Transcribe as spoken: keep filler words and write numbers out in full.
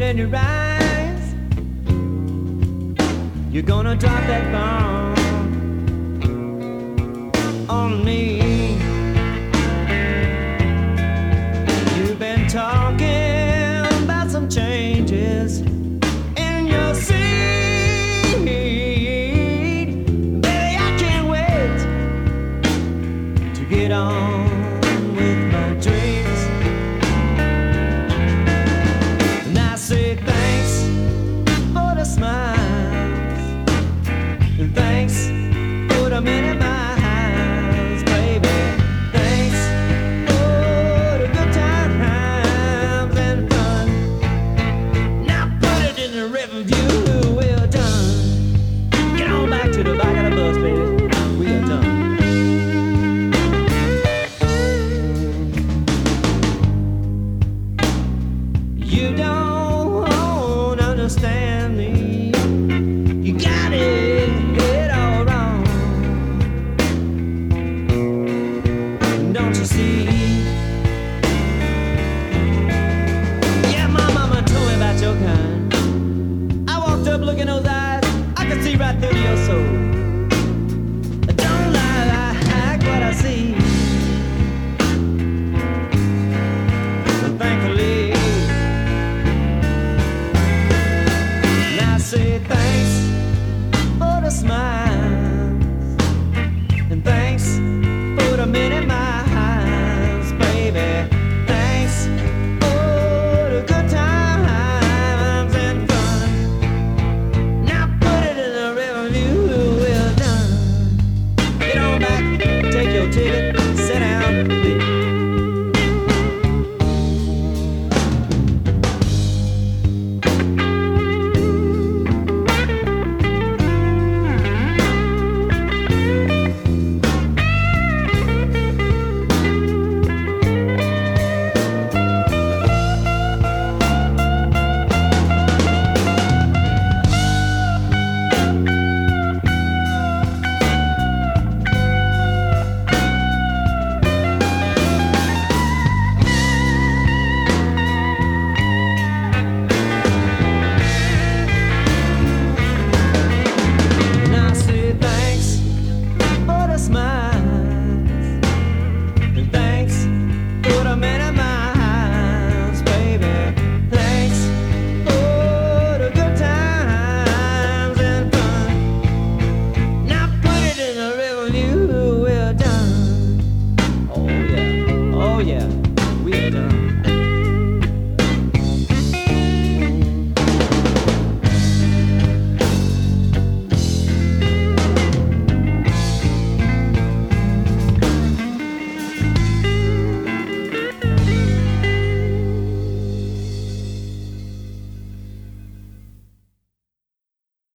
in your eyes. You're gonna drop that bomb on me. You've been talking about some changes in your seed. Baby, I can't wait to get on with my dreams. And I say thanks for the smiles, and thanks for the many miles, baby. Thanks for the good times and fun. Now put it in the river view. We're done. Get on back to the back of the bus, baby. We are done. You don't understand me. You got it all wrong. Don't you see?